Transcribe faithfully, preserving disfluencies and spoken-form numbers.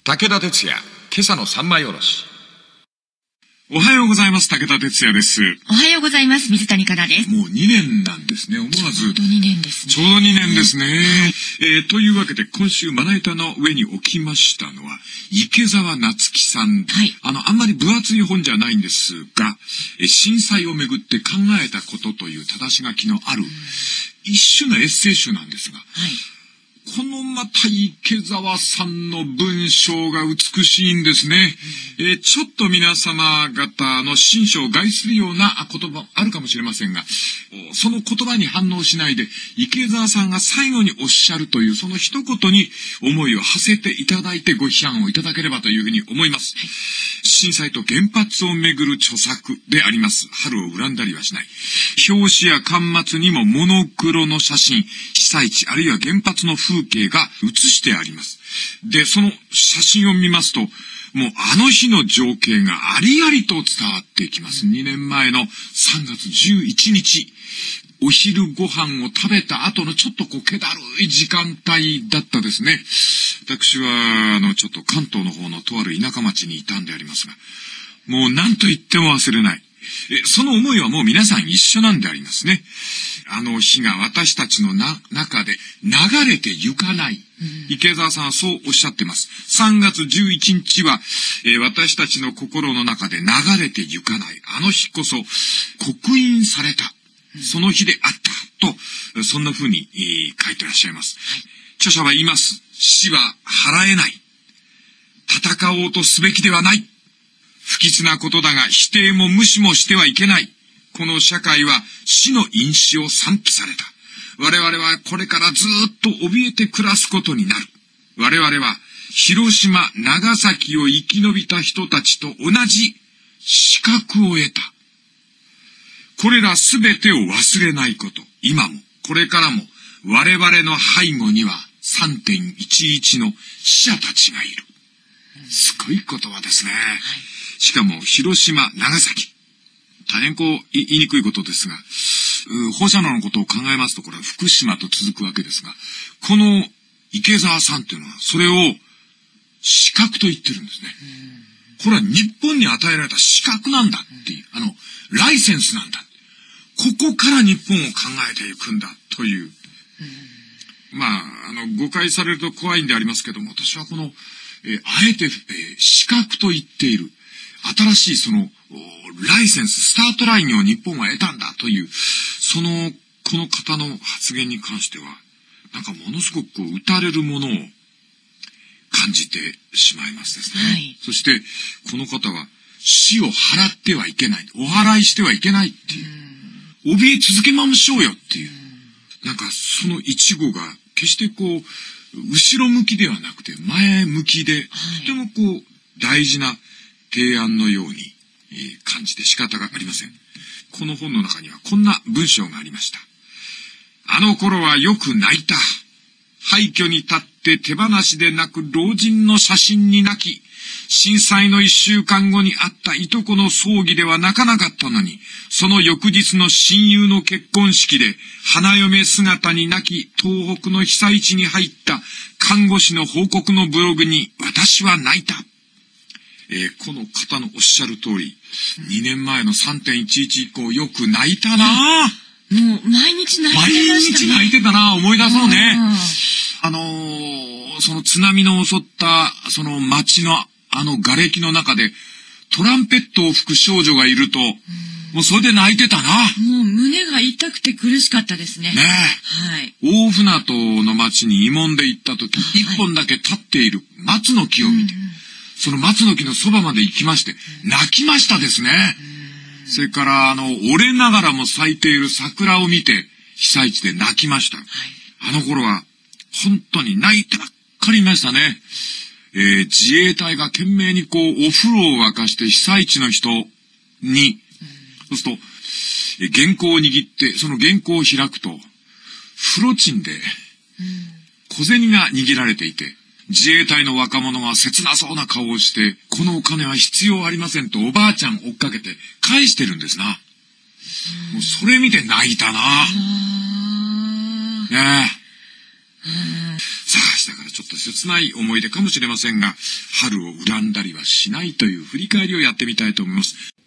武田鉄矢、今朝の三枚おろし。 おはようございます。武田鉄矢です。 おはようございます。水谷香奈です。 もうにねんなんですね。思わず。 ちょうどにねんですね。 ちょうどにねんですね。えー、というわけで、今週まな板の上に置きましたのは、池澤夏樹さん。 はい。 あの、あんまり分厚い本じゃないんですが、え震災をめぐって考えたことという正し書きのある、一種のエッセイ集なんですが、 はい。 このまた池澤さんの文章が美しいんですね。うん、えー、ちょっと皆様方の心象を害するような言葉あるかもしれませんが、その言葉に反応しないで、池澤さんが最後におっしゃるというその一言に思いを馳せていただいてご批判をいただければというふうに思います。はい、震災と原発をめぐる著作であります。春を恨んだりはしない。表紙や巻末にもモノクロの写真、被災地あるいは原発の風景が写してあります。で、その写真を見ますと、もうあの日の情景がありありと伝わってきます。にねんまえのさんがつじゅういちにち、お昼ご飯を食べた後のちょっとこう気だるい時間帯だったですね。私は、あの、ちょっと関東の方のとある田舎町にいたんでありますが、もう何と言っても忘れない。え、その思いはもう皆さん一緒なんでありますね。あの日が私たちのな中で流れてゆかない。うん、池澤さんはそうおっしゃってます。さんがつじゅういちにちは、えー、私たちの心の中で流れてゆかない。あの日こそ刻印された。うん、その日であったと、そんな風に、えー、書いてらっしゃいます。はい、著者は言います。死は払えない。戦おうとすべきではない。不吉なことだが否定も無視もしてはいけない。この社会は死の因子を散布された。我々はこれからずっと怯えて暮らすことになる。我々は広島、長崎を生き延びた人たちと同じ資格を得た。これらすべてを忘れないこと。今もこれからも我々の背後には さんてんいちいち の死者たちがいる。すごい言葉ですね。はい、しかも広島、長崎。大変こう言いにくいことですが、放射能のことを考えますと、これは福島と続くわけですが、この池澤さんっていうのはそれを資格と言ってるんですね。これは日本に与えられた資格なんだっていう、あのライセンスなんだ。ここから日本を考えていくんだという、まああの誤解されると怖いんでありますけども、私はこの、えー、あえて、えー、資格と言っている新しいそのライセンス、スタートラインを日本は得たんだという、その、この方の発言に関しては、なんかものすごくこう、打たれるものを感じてしまいますですね。はい、そして、この方は、死を払ってはいけない。お祓いしてはいけないっていう。怯え続けましょうよっていう。なんか、その一語が、決してこう、後ろ向きではなくて、前向きで、とてもこう、大事な提案のように、感じて仕方がありません。この本の中にはこんな文章がありました。あの頃はよく泣いた。廃墟に立って手放しで泣く老人の写真に泣き、震災の一週間後にあったいとこの葬儀では泣かなかったのに、その翌日の親友の結婚式で花嫁姿に泣き、東北の被災地に入った看護師の報告のブログに私は泣いた。えー、この方のおっしゃる通り、にねんまえの さんてんいちいち 以降よく泣いたなぁ。 もう毎日泣いてましたね。 毎日泣いてたなぁ。思い出そうね。あのー、その津波の襲った、その町のあの瓦礫の中で、トランペットを吹く少女がいると、もうそれで泣いてたな。 もう胸が痛くて苦しかったですね。 ねえ。はい。大船渡の町に慰問で行った時、一、はい、本だけ立っている松の木を見て、うんうん、その松の木のそばまで行きまして、泣きましたですね。それから、あの、折れながらも咲いている桜を見て、被災地で泣きました。はい、あの頃は、本当に泣いてばっかりいましたね。えー、自衛隊が懸命にこう、お風呂を沸かして被災地の人に、そうすると、えー、原稿を握って、その原稿を開くと、風呂賃で、小銭が握られていて、自衛隊の若者が切なそうな顔をして、このお金は必要ありませんとおばあちゃん追っかけて返してるんですな。もうそれ見て泣いたな。ねえ。 さあ、明日からちょっと切ない思い出かもしれませんが、春を恨んだりはしないという振り返りをやってみたいと思います。